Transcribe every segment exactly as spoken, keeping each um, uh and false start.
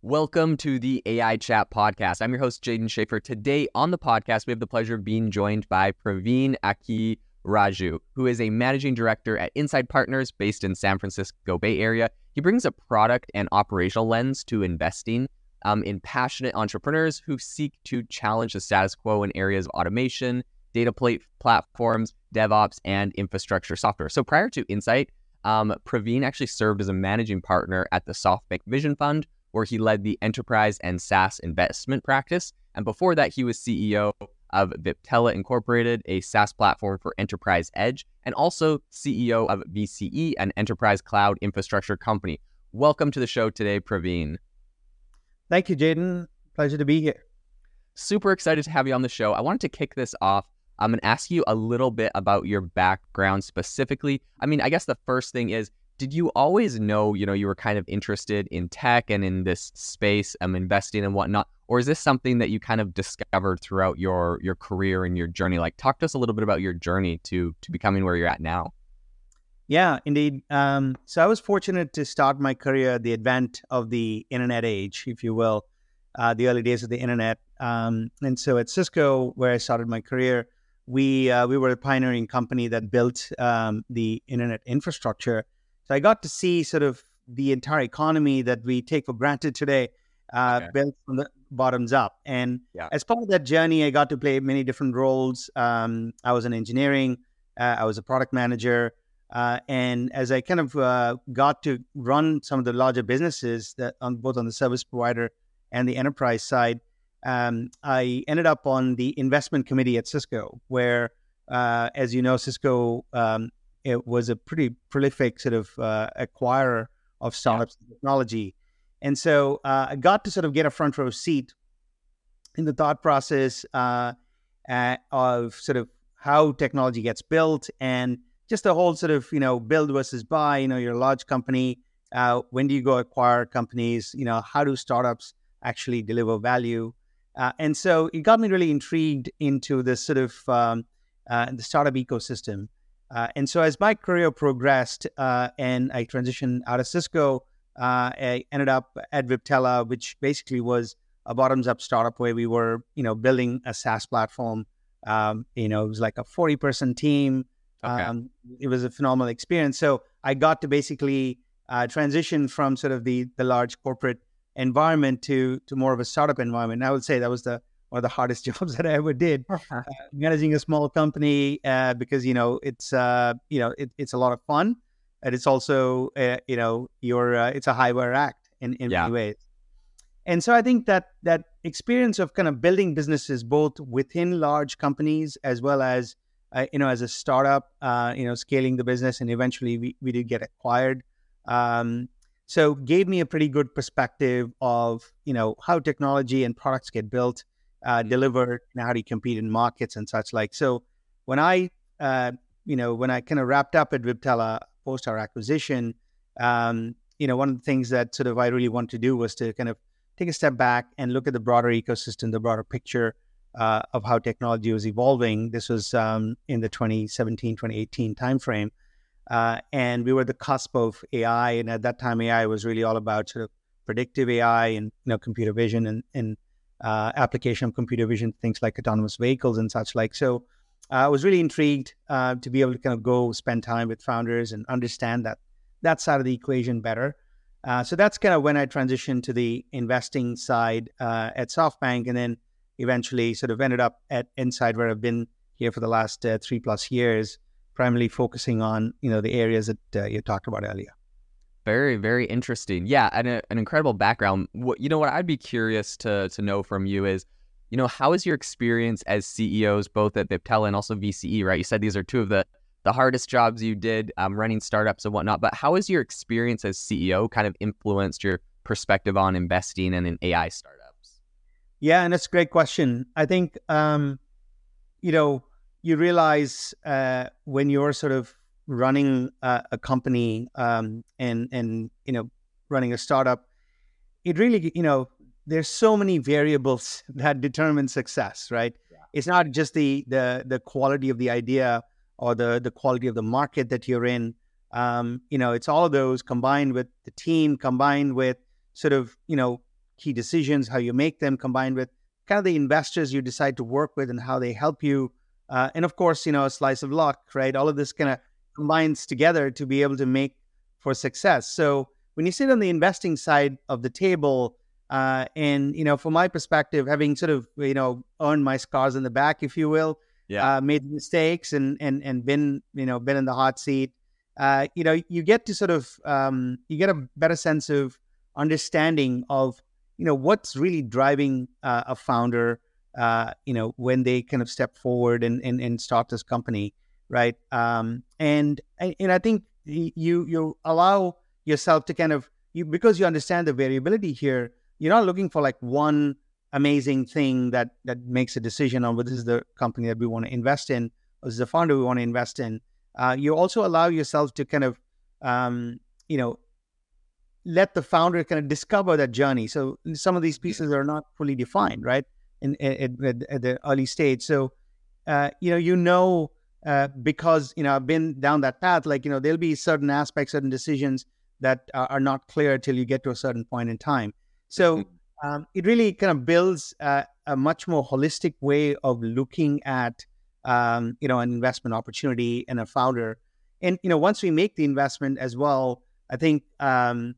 Welcome to the A I Chat Podcast. I'm your host, Jaden Schaefer. Today on the podcast, we have the pleasure of being joined by Praveen Akiraju, who is a managing director at Insight Partners based in San Francisco Bay Area. He brings a product and operational lens to investing um, in passionate entrepreneurs who seek to challenge the status quo in areas of automation, data plate platforms, DevOps, and infrastructure software. So prior to Insight, um, Praveen actually served as a managing partner at the SoftBank Vision Fund, where he led the enterprise and SaaS investment practice. And before that, he was C E O of Viptela Incorporated, a SaaS platform for enterprise edge, and also C E O of V C E, an enterprise cloud infrastructure company. Welcome to the show today, Praveen. Thank you, Jaden. Pleasure to be here. Super excited to have you on the show. I wanted to kick this off um, and ask you a little bit about your background specifically. I mean, I guess the first thing is, did you always know, you know, you were kind of interested in tech and in this space, um, investing and whatnot? Or is this something that you kind of discovered throughout your your career and your journey? Like, talk to us a little bit about your journey to to becoming where you're at now. Yeah, indeed. Um, so I was fortunate to start my career at the advent of the internet age, if you will, uh, the early days of the internet. Um, and so at Cisco, where I started my career, we uh, we were a pioneering company that built um, the internet infrastructure. So I got to see sort of the entire economy that we take for granted today, uh, okay. built from the bottoms up. And yeah. as part of that journey, I got to play many different roles. Um, I was in engineering, uh, I was a product manager. Uh, and as I kind of uh, got to run some of the larger businesses that on both on the service provider and the enterprise side, um, I ended up on the investment committee at Cisco, where, uh, as you know, Cisco um, it was a pretty prolific sort of uh, acquirer of startups and technology. And so uh, I got to sort of get a front row seat in the thought process uh, uh, of sort of how technology gets built and just the whole sort of, you know, build versus buy. You know, you're a large company. Uh, when do you go acquire companies? You know, how do startups actually deliver value? Uh, and so it got me really intrigued into this sort of um, uh, the startup ecosystem. Uh, and so as my career progressed uh, and I transitioned out of Cisco, uh, I ended up at Viptela, which basically was a bottoms-up startup where we were, you know, building a SaaS platform. Um, you know, it was like a forty-person team. Okay. Um, it was a phenomenal experience. So I got to basically uh, transition from sort of the the large corporate environment to to more of a startup environment. And I would say that was the one of the hardest jobs that I ever did, uh, managing a small company uh, because, you know, it's, uh, you know, it, it's a lot of fun. And it's also, uh, you know, you're, uh, it's a high wire act in, in yeah. many ways. And so I think that that experience of kind of building businesses, both within large companies, as well as, uh, you know, as a startup, uh, you know, scaling the business, and eventually we, we did get acquired. Um, so gave me a pretty good perspective of, you know, how technology and products get built, Uh, delivered, and how do you compete in markets and such like. So when I, uh, you know, when I kind of wrapped up at Viptela post our acquisition, um, you know, one of the things that sort of I really wanted to do was to kind of take a step back and look at the broader ecosystem, the broader picture uh, of how technology was evolving. This was um, in the twenty seventeen, twenty eighteen timeframe. Uh, and we were at the cusp of A I. And at that time, A I was really all about sort of predictive A I and, you know, computer vision and, and Uh, application of computer vision, things like autonomous vehicles and such like. So uh, I was really intrigued uh, to be able to kind of go spend time with founders and understand that that side of the equation better. Uh, so that's kind of when I transitioned to the investing side uh, at SoftBank, and then eventually sort of ended up at Insight, where I've been here for the last uh, three plus years, primarily focusing on, you know, the areas that uh, you talked about earlier. Very, very interesting. Yeah, and a, an incredible background. What, you know, what I'd be curious to to know from you is, you know, how is your experience as C E Os, both at Viptela and also V C E, right? You said these are two of the, the hardest jobs you did, um, running startups and whatnot, but how has your experience as C E O kind of influenced your perspective on investing and in A I startups? Yeah, and that's a great question. I think, um, you know, you realize uh, when you're sort of running uh, a company um, and, and, you know, running a startup, it really, you know, there's so many variables that determine success, right? Yeah. It's not just the, the, the quality of the idea or the, the quality of the market that you're in. Um, you know, it's all of those combined with the team, combined with sort of, you know, key decisions, how you make them, combined with kind of the investors you decide to work with and how they help you. Uh, and of course, you know, a slice of luck, right? All of this kind of combines together to be able to make for success. So when you sit on the investing side of the table, uh, and, you know, from my perspective, having sort of, you know, earned my scars in the back, if you will, Yeah. uh, made mistakes and, and, and been, you know, been in the hot seat, uh, you know, you get to sort of, um, you get a better sense of understanding of, you know, what's really driving uh, a founder, uh, you know, when they kind of step forward and, and, and start this company, right? Um, and, and I think you, you allow yourself to kind of, you, because you understand the variability here, you're not looking for like one amazing thing that, that makes a decision on whether this is the company that we want to invest in, or this is the founder we want to invest in. Uh, you also allow yourself to kind of, um, you know, let the founder kind of discover that journey. So some of these pieces are not fully defined, right? In, in, at, at the early stage. So, uh, you know, you know, uh, because, you know, I've been down that path, like, you know, there'll be certain aspects, certain decisions that are, are not clear till you get to a certain point in time. So um, it really kind of builds uh, a much more holistic way of looking at, um, you know, an investment opportunity and a founder. And, you know, once we make the investment as well, I think, um,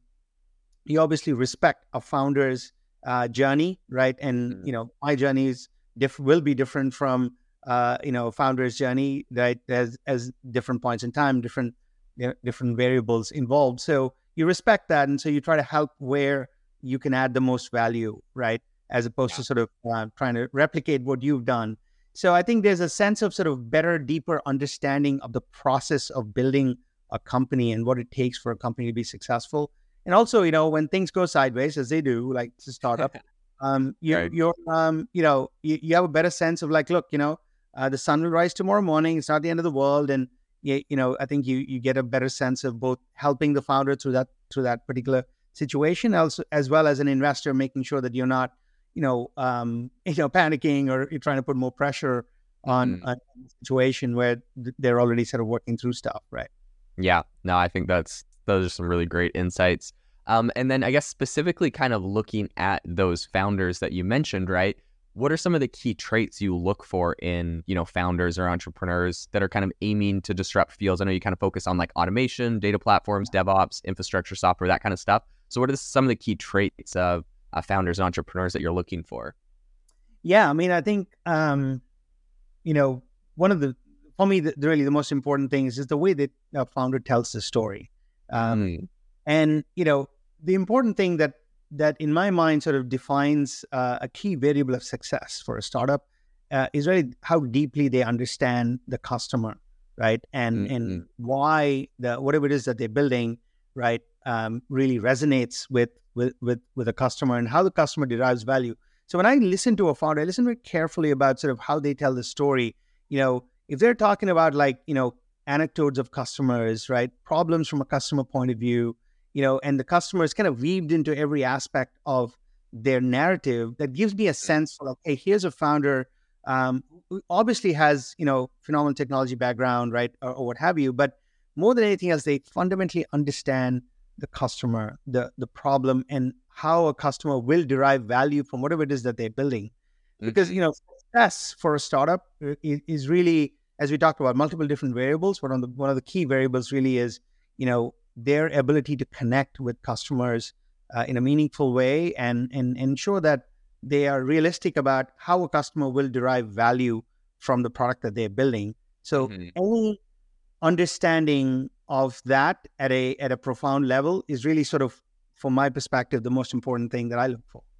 you obviously respect a founder's uh, journey, right? And, mm-hmm. you know, my journey is diff- will be different from, uh, you know, a founder's journey, right? As, as different points in time, different, you know, different variables involved. So you respect that. And so you try to help where you can add the most value, right? As opposed yeah. to sort of uh, trying to replicate what you've done. So I think there's a sense of sort of better, deeper understanding of the process of building a company and what it takes for a company to be successful. And also, you know, when things go sideways, as they do, like it's a startup, um, you, right. you're, um, you know, you, you have a better sense of like, look, you know, uh, the sun will rise tomorrow morning. It's not the end of the world. And, you, you know, I think you you get a better sense of both helping the founder through that through that particular situation, also as well as an investor, making sure that you're not, you know, um, you know, panicking or you're trying to put more pressure on, mm-hmm. on a situation where they're already sort of working through stuff, right? Yeah, no, I think that's those are some really great insights. Um, and then I guess specifically kind of looking at those founders that you mentioned, right? What are some of the key traits you look for in, you know, founders or entrepreneurs that are kind of aiming to disrupt fields? I know you kind of focus on like automation, data platforms, DevOps, infrastructure software, that kind of stuff. So what are some of the key traits of uh, founders and entrepreneurs that you're looking for? Yeah, I mean, I think, um, you know, one of the, for me, the, really the most important things is the way that a founder tells the story. Um, mm. And, you know, the important thing that, that in my mind sort of defines uh, a key variable of success for a startup uh, is really how deeply they understand the customer, right? And mm-hmm. and why the whatever it is that they're building, right, um, really resonates with, with with with a customer and how the customer derives value. So when I listen to a founder, I listen very carefully about sort of how they tell the story. You know, if they're talking about like, you know, anecdotes of customers, right, problems from a customer point of view, you know, and the customer is kind of weaved into every aspect of their narrative, that gives me a sense for like, hey, here's a founder um, who obviously has, you know, phenomenal technology background, right, or, or what have you. But more than anything else, they fundamentally understand the customer, the the problem, and how a customer will derive value from whatever it is that they're building. Because, mm-hmm. you know, success for a startup is, is really, as we talked about, multiple different variables. But on the one of the key variables really is, you know, their ability to connect with customers uh, in a meaningful way and, and ensure that they are realistic about how a customer will derive value from the product that they're building. So mm-hmm. any understanding of that at a at a profound level is really sort of, from my perspective, the most important thing that I look for.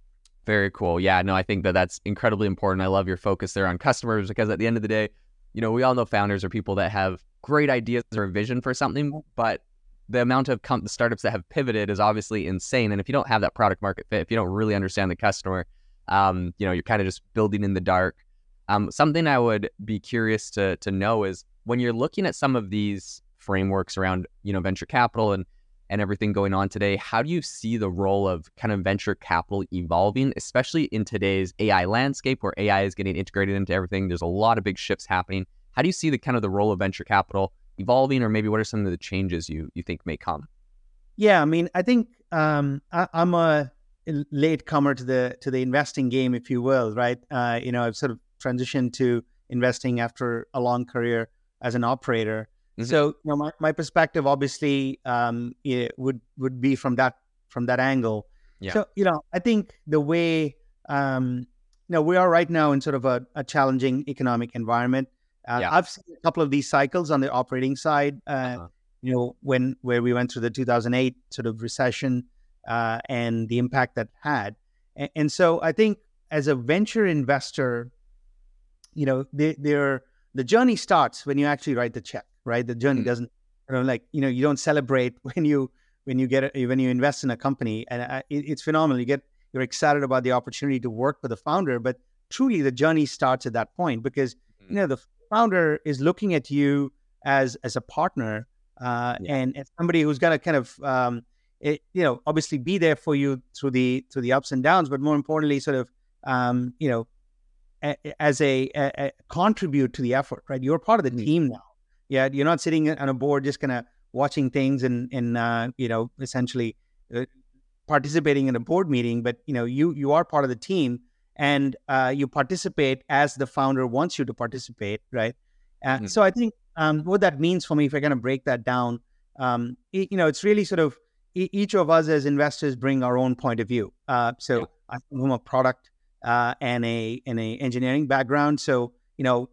Very cool. Yeah, no, I think that that's incredibly important. I love your focus there on customers, because at the end of the day, you know, we all know founders are people that have great ideas or a vision for something, but the amount of com- the startups that have pivoted is obviously insane. And if you don't have that product market fit, if you don't really understand the customer, um, you know, you're kind of just building in the dark. Um, something I would be curious to to know is, when you're looking at some of these frameworks around, you know, venture capital and and everything going on today, how do you see the role of kind of venture capital evolving, especially in today's A I landscape where A I is getting integrated into everything? There's a lot of big shifts happening. How do you see the kind of the role of venture capital evolving, or maybe what are some of the changes you you think may come? Yeah, I mean, I think um, I, I'm a late comer to the to the investing game, if you will, right? Uh, you know, I've sort of transitioned to investing after a long career as an operator. Mm-hmm. So, you know, my, my perspective obviously um, it would would be from that from that angle. Yeah. So, you know, I think the way um, you know we are right now in sort of a, a challenging economic environment. Uh, yeah. I've seen a couple of these cycles on the operating side. Uh, uh-huh. You know, when where we went through the two thousand eight sort of recession uh, and the impact that had, and, and so I think as a venture investor, you know, they, they're the journey starts when you actually write the check, right? The journey mm-hmm. doesn't, you know, like you know, you don't celebrate when you when you get a, when you invest in a company, and uh, it, it's phenomenal. You get you're excited about the opportunity to work with the founder, but truly the journey starts at that point because mm-hmm. you know the founder is looking at you as as a partner. Uh, yeah. and, and somebody who's going to kind of, um, it, you know, obviously be there for you through the through the ups and downs, but more importantly, sort of, um, you know, a, as a, a, a contribute to the effort, right? You're part of the mm-hmm. team now. Yeah, you're not sitting on a board just kind of watching things and and uh, you know, essentially uh, participating in a board meeting, but you know, you you are part of the team, and uh, you participate as the founder wants you to participate, right? Uh, mm-hmm. So I think. Um, what that means for me, if I kind of break that down, um, it, you know, it's really sort of e- each of us as investors bring our own point of view. Uh, so yeah. I'm from a product uh, and a and a engineering background, so you know,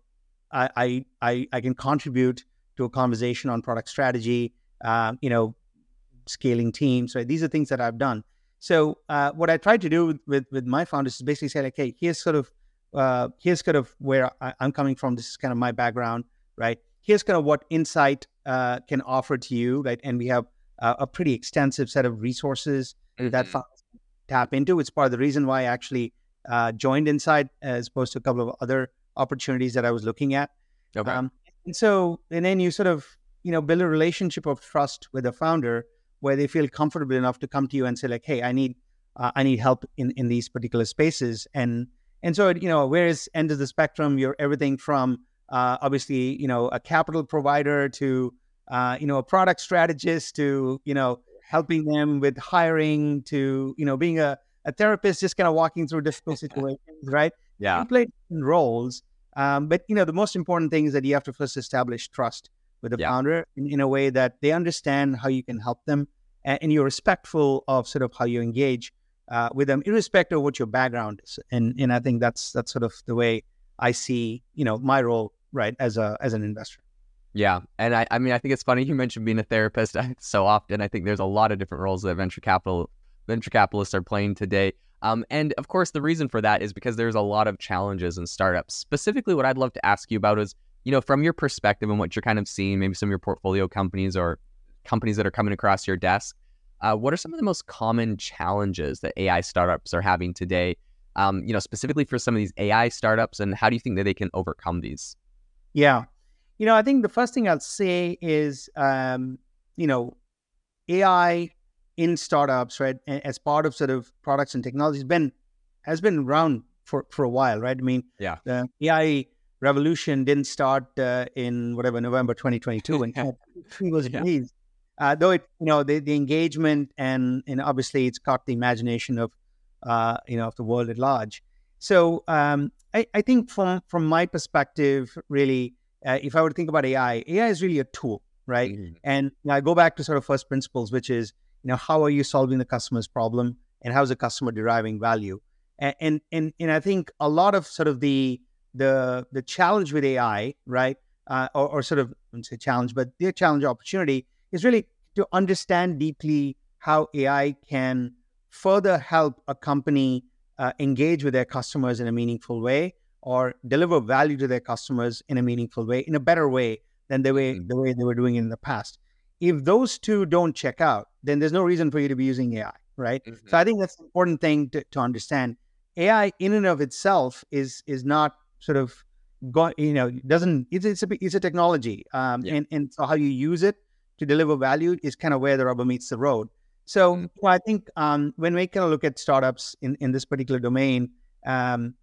I I I can contribute to a conversation on product strategy. Uh, you know, scaling teams. Right, these are things that I've done. So uh, what I try to do with, with with my founders is basically say like, hey, here's sort of uh, here's kind of where I, I'm coming from. This is kind of my background, right? Here's kind of what Insight uh, can offer to you, right? And we have uh, a pretty extensive set of resources mm-hmm. that founders tap into. It's part of the reason why I actually uh, joined Insight as opposed to a couple of other opportunities that I was looking at. Okay. Um, and so, and then you sort of, you know, build a relationship of trust with a founder where they feel comfortable enough to come to you and say like, hey, I need, uh, I need help in, in these particular spaces. And, and so, you know, whereas end of the spectrum, you're everything from, Uh, obviously, you know, a capital provider to, uh, you know, a product strategist to, you know, helping them with hiring to, you know, being a, a therapist, just kind of walking through difficult situations, right? Yeah. You play different roles. Um, but, you know, the most important thing is that you have to first establish trust with the yeah. founder in, in a way that they understand how you can help them and, and you're respectful of sort of how you engage uh, with them, irrespective of what your background is. And, and I think that's, that's sort of the way I see, you know, my role, right, as a as an investor. Yeah, and I, I mean, I think it's funny you mentioned being a therapist so often. I think there's a lot of different roles that venture capital venture capitalists are playing today. Um, and of course, the reason for that is because there's a lot of challenges in startups. Specifically, what I'd love to ask you about is, you know, from your perspective and what you're kind of seeing, maybe some of your portfolio companies or companies that are coming across your desk. Uh, what are some of the most common challenges that A I startups are having today? Um, you know, specifically for some of these A I startups, and how do you think that they can overcome these? Yeah. You know, I think the first thing I'll say is, um, you know, A I in startups, right, as part of sort of products and technology has been, has been around for, for a while, right? I mean, yeah. the A I revolution didn't start uh, in whatever, November twenty twenty-two when it was yeah. released. Uh, though it, you know, the, the engagement and, and obviously it's caught the imagination of, uh, you know, of the world at large. So um, I, I think from from my perspective, really, uh, if I were to think about A I, A I is really a tool, right? Mm-hmm. And you know, I go back to sort of first principles, which is, you know, how are you solving the customer's problem, and how's the customer deriving value? And and and, and I think a lot of sort of the the the challenge with A I, right, uh, or, or sort of I wouldn't say challenge, but the challenge opportunity is really to understand deeply how A I can further help a company uh, engage with their customers in a meaningful way, or deliver value to their customers in a meaningful way, in a better way than the way the way they were doing it in the past. If those two don't check out, then there's no reason for you to be using A I, right? Mm-hmm. So I think that's an important thing to, to understand. A I in and of itself is is not sort of go, you know, doesn't it's it's a it's a technology, um, yeah. and and so how you use it to deliver value is kind of where the rubber meets the road. So mm-hmm. well, I think um, when we kind of look at startups in, in this particular domain, um,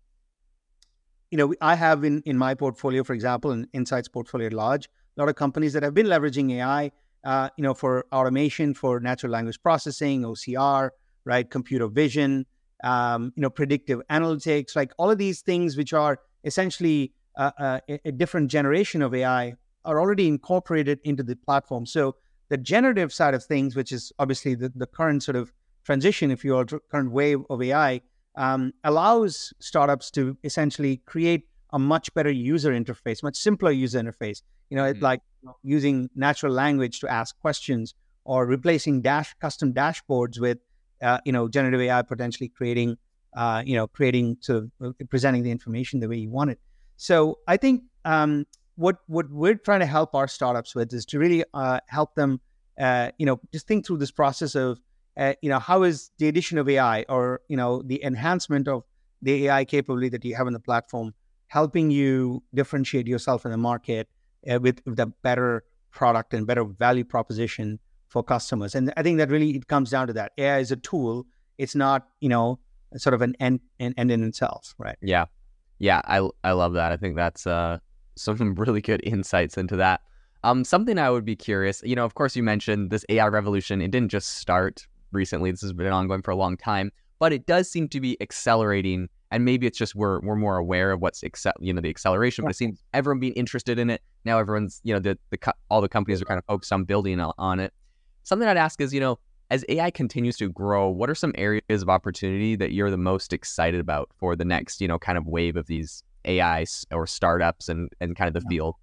you know, I have in, in my portfolio, for example, in Insight's portfolio at large, a lot of companies that have been leveraging A I, uh, you know, for automation, for natural language processing, O C R, right? Computer vision, um, you know, predictive analytics, like all of these things, which are essentially uh, uh, a, a different generation of A I, are already incorporated into the platform. So the generative side of things, which is obviously the, the current sort of transition, if you will, current wave of A I, um, allows startups to essentially create a much better user interface, much simpler user interface. You know, it's Mm-hmm. like using natural language to ask questions, or replacing dash custom dashboards with, uh, you know, generative A I potentially creating, uh, you know, creating sort of presenting the information the way you want it. So I think um, what what we're trying to help our startups with is to really uh, help them, uh, you know, just think through this process of, uh, you know, how is the addition of A I, or, you know, the enhancement of the A I capability that you have on the platform helping you differentiate yourself in the market uh, with, with a better product and better value proposition for customers. And I think that really it comes down to that. A I is a tool. It's not, you know, sort of an end, an end in itself, right? Yeah. Yeah, I I love that. I think that's uh, some really good insights into that. Um, something I would be curious, you know, of course you mentioned this A I revolution. It didn't just start recently. This has been ongoing for a long time, but it does seem to be accelerating. And maybe it's just we're we're more aware of what's excel, you know, the acceleration. But it seems everyone being interested in it now. Everyone's, you know, the the co- all the companies are kind of focused on building on, on it. Something I'd ask is, you know, as A I continues to grow, what are some areas of opportunity that you're the most excited about for the next, you know, kind of wave of these A I or startups and, and kind of the field?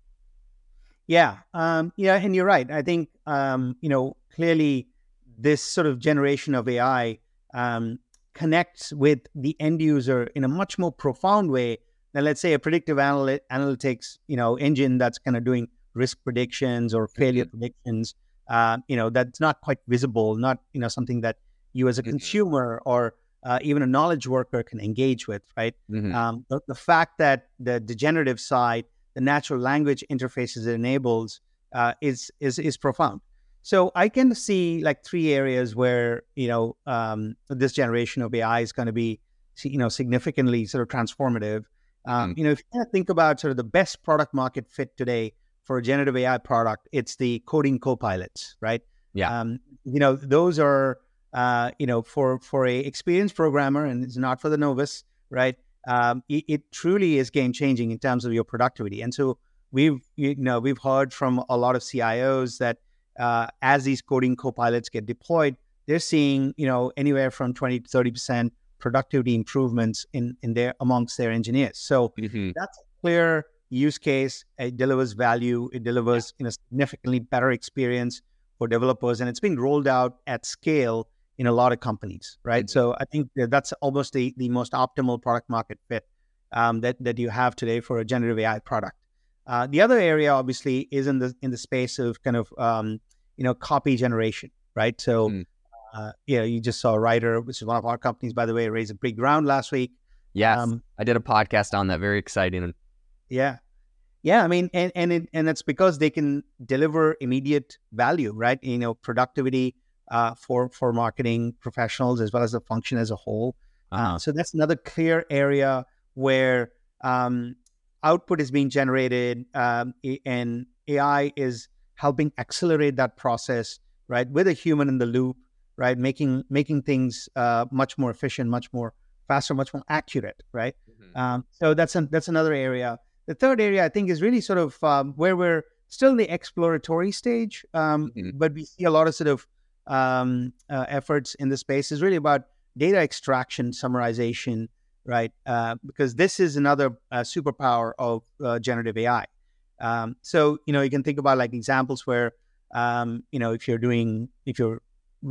Yeah, um, yeah, and you're right. I think, um, you know, clearly this sort of generation of A I um, connects with the end user in a much more profound way than, let's say, a predictive analy- analytics, you know, engine that's kind of doing risk predictions or failure Mm-hmm. predictions. Uh, you know, that's not quite visible, not, you know, something that you as a Mm-hmm. consumer or uh, even a knowledge worker can engage with, right? Mm-hmm. Um, the, the fact that the degenerative side, the natural language interfaces it enables, uh, is is is profound. So I can see like three areas where, you know, um, this generation of A I is going to be, you know, significantly sort of transformative. Mm-hmm. Um, you know, if you kind of think about sort of the best product market fit today for a generative A I product, it's the coding copilots, right? Yeah. Um, you know, those are, uh, you know, for for a experienced programmer, and it's not for the novice, right? Um, it, it truly is game changing in terms of your productivity. And so we've, you know, we've heard from a lot of C I Os that uh, as these coding copilots get deployed, they're seeing, you know, anywhere from twenty to thirty percent productivity improvements in, in their amongst their engineers. So Mm-hmm. that's a clear use case. It delivers value. It Yeah. delivers, you know, significantly better experience for developers, and it's being rolled out at scale in a lot of companies, right? Mm-hmm. So I think that that's almost the, the most optimal product market fit um, that that you have today for a generative A I product. Uh, the other area, obviously, is in the in the space of kind of um, you know copy generation, right? So Mm-hmm. uh, you know, you just saw Writer, which is one of our companies, by the way, raise a big round last week. Yes, Um, I did a podcast on that. Very exciting. yeah, yeah. I mean, and and it, and that's because they can deliver immediate value, right? You know, productivity uh, for for marketing professionals as well as the function as a whole. Uh, Uh-huh. so that's another clear area where um, output is being generated, um, a- and A I is helping accelerate that process, right? With a human in the loop, right? Making making things uh, much more efficient, much more faster, much more accurate, right? Mm-hmm. Um, so that's an, that's another area. The third area, I think, is really sort of um, where we're still in the exploratory stage, um, Mm-hmm. but we see a lot of sort of um, uh, efforts in the space. Is really about data extraction, summarization, right? Uh, because this is another uh, superpower of uh, generative A I. Um, so you know, you can think about like examples where um, you know if you're doing if you're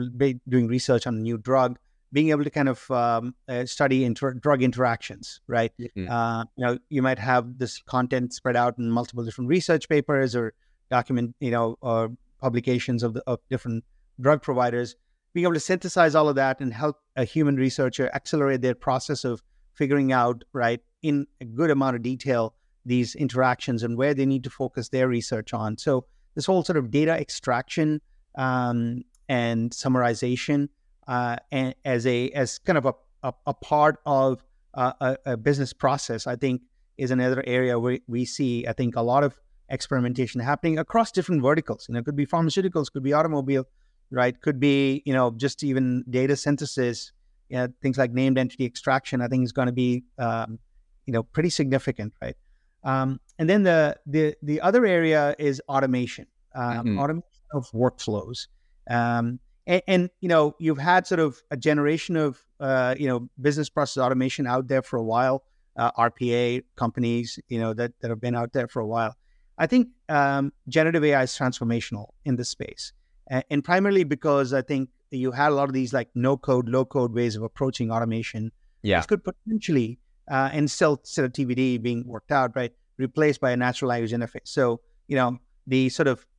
doing research on a new drug, being able to kind of um, uh, study inter- drug interactions, right? Mm-hmm. Uh, you know, you might have this content spread out in multiple different research papers or document, you know, or publications of the of different drug providers. Being able to synthesize all of that and help a human researcher accelerate their process of figuring out, right, in a good amount of detail, these interactions and where they need to focus their research on. So this whole sort of data extraction um, and summarization uh, and as a as kind of a a, a part of uh, a, a business process, I think, is another area where we see, I think, a lot of experimentation happening across different verticals. You know, it could be pharmaceuticals, could be automobile, right? Could be, you know, just even data synthesis, you know, things like named entity extraction, I think is going to be, um, you know, pretty significant, right? Um, and then the, the, the other area is automation, um, Mhm. automation of workflows. Um, and, and, you know, you've had sort of a generation of, uh, you know, business process automation out there for a while, uh, R P A companies, you know, that, that have been out there for a while. I think um, generative A I is transformational in this space. And, and primarily because I think you had a lot of these like no code, low code ways of approaching automation, Yeah. which could potentially, uh, and still sort of T B D being worked out, right, replaced by a natural language interface. So, you know, the sort of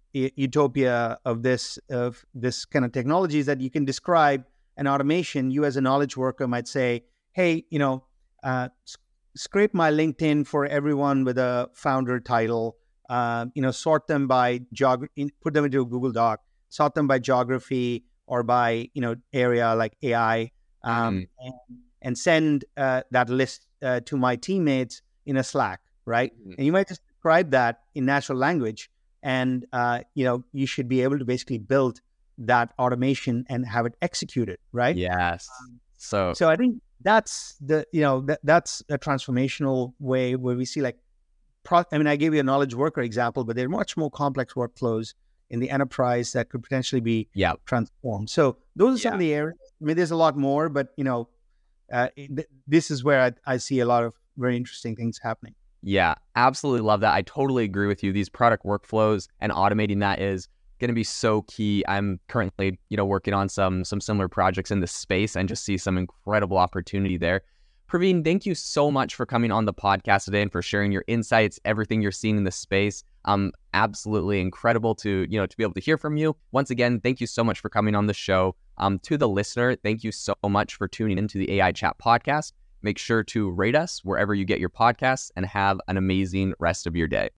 utopia of this of this kind of technology is that you can describe an automation. You as a knowledge worker might say, hey, you know, uh, scrape my LinkedIn for everyone with a founder title, uh, you know, sort them by geography, put them into a Google Doc, sort them by geography or by, you know, area like A I, um, Mhm. and, and send uh, that list uh, to my teammates in a Slack, right? Mhm. And you might just describe that in natural language, and uh, you know, you should be able to basically build that automation and have it executed, right? Yes. So So I think that's the, you know, that, that's a transformational way where we see like, pro, I mean, I gave you a knowledge worker example, but there are much more complex workflows in the enterprise that could potentially be yeah. transformed. So those are some Yeah. of the areas. I mean, there's a lot more, but you know, uh, th- this is where I, I see a lot of very interesting things happening. Yeah, absolutely love that. I totally agree with you. These product workflows and automating that is going to be so key. I'm currently, you know, working on some some similar projects in this space and just see some incredible opportunity there. Praveen, thank you so much for coming on the podcast today and for sharing your insights, everything you're seeing in this space. Um, absolutely incredible to, you know, to be able to hear from you. Once again, thank you so much for coming on the show. Um, to the listener, thank you so much for tuning into the A I Chat podcast. Make sure to rate us wherever you get your podcasts and have an amazing rest of your day.